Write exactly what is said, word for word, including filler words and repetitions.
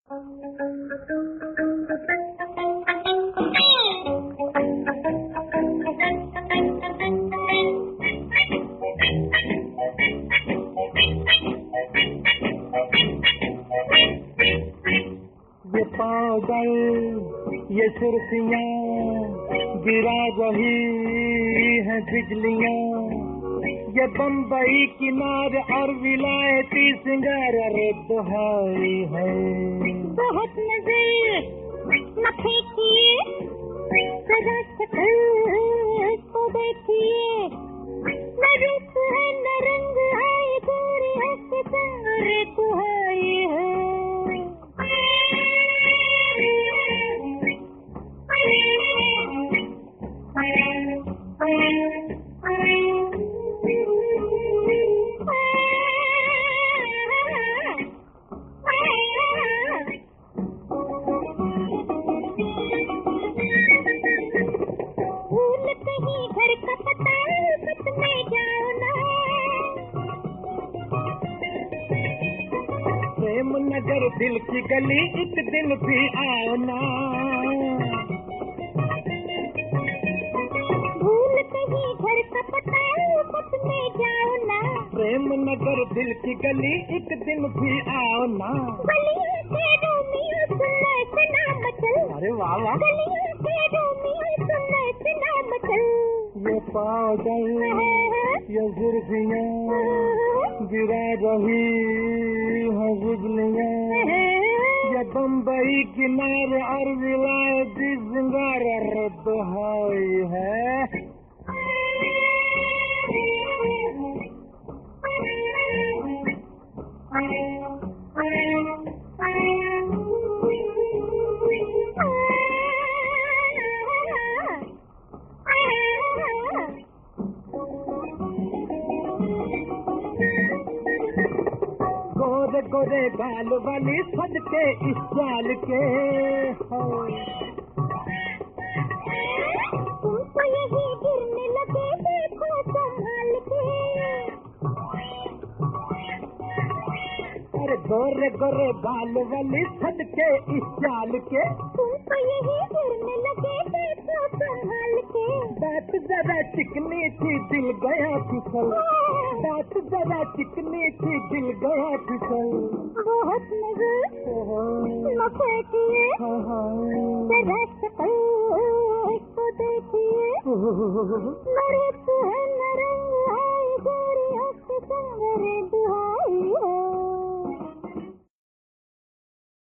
ये पागल ये सुर्खियाँ गिरा रही है बिजलियाँ, ये बम्बई किनार और विलायती सिंगार रे दुहाई है। बहुत नजर न फेंकिए, जरा शक्ल को देखिए, न रूप है न रंग है, गोरी है कि संग रे दुहाई है। प्रेम नगर दिल की गली एक दिन भी आओ ना, भूल कहीं घर का पता सच में जाओ ना, प्रेम नगर दिल की गली एक दिन भी आओ ना। गलियों के रोमियो सुनने से ना मचल, अरे वाह वाह, गलियों के रोमियो सुनने से ना मचल। ये पागल ये जुर्फियाँ गिरा रही है बिजलियाँ, ये बम्बई किनारे और विलायती सिंगार रे दुहाई है। गोरे गोरे गाल वाली सदके इस चाल के हो, तुम तो यही गिरने लगे, देखो संभाल के। अरे गोरे गोरे गाल वाली सदके इस चाल के, तुम तो यही गिरने लगे, देखो संभाल के। बात जरा चिकनी थी दिल गया फिसल, बात जरा चिकनी थी दिल गया फिसल। बहुत नजर न फेंकिए, जरा शक्ल को देखिए, न रूप है न रंग है, गोरी है कि संग रे दुहाई।